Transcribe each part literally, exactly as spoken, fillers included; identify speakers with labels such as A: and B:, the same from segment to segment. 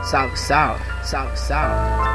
A: salve, salve, salve, salve.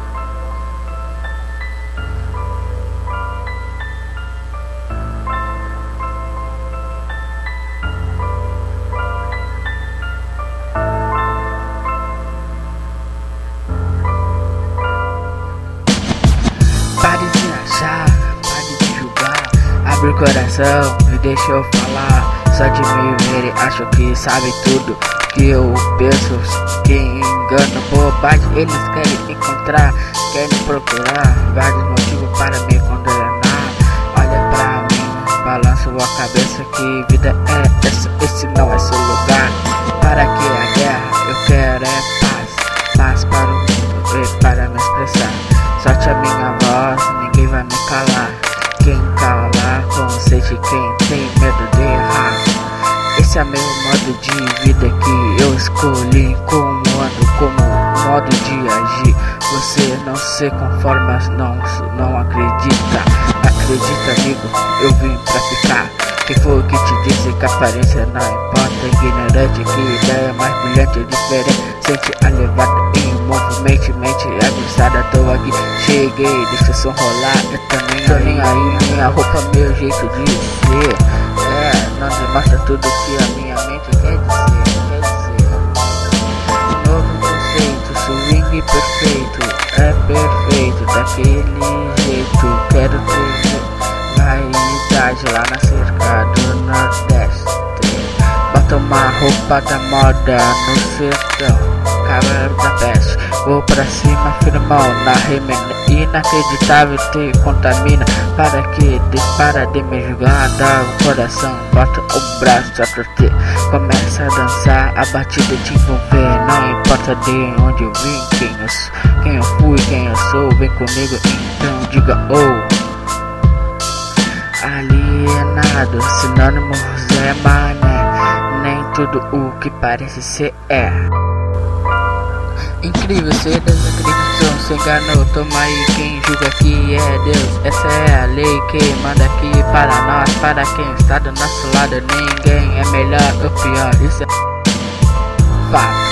A: Pare de achar, pare de julgar, abre o coração e deixa eu falar. Só de me ver acham que sabe tudo que eu penso. Quem engana, bobagem, eles querem me encontrar, querem procurar vários motivos para me condenar. Olha pra mim, balanço a cabeça, que vida é essa? Esse não é seu lugar. Para que a guerra? Eu quero é paz, paz para o mundo e para me expressar. Solte a minha voz, ninguém vai me calar. Quem cala consente, quem tem medo de errar. Esse é meu modo de vida que eu escolhi, como ando, como modo de agir. Você não se conforma, não, não acredita. Acredita, amigo, eu vim pra ficar. Quem foi que te disse que a aparência não importa? Ignorante, que ideia mais brilhante e diferente. Sente a levada em movimento, mente aguçada, tô aqui, cheguei, deixa o som rolar. Eu também tô nem aí, minha roupa, meu jeito de ser. É, não demonstra tudo que a minha mente quer dizer, quer dizer. Novo conceito, swing perfeito, é perfeito, daquele jeito. Quero ter vaidade lá na cerca do Nordeste. Bota uma roupa da moda no sertão, cabelo da peste. Vou pra cima, firmão, na rima inacreditável, te contamina. Para que para de me julgar, dá o coração, bota o braço pra proteger. Começa a dançar, a batida te envolver. Não importa de onde eu vim, quem eu sou, quem eu fui, quem eu sou. Vem comigo, então diga oh. Alienado, sinônimo Zé Mané. Nem tudo o que parece ser é. Incrível, cê desacreditou, cê enganou. Toma aí, quem julga que é Deus. Essa é a lei que manda aqui para nós. Para quem está do nosso lado, ninguém é melhor ou pior. Isso é fato.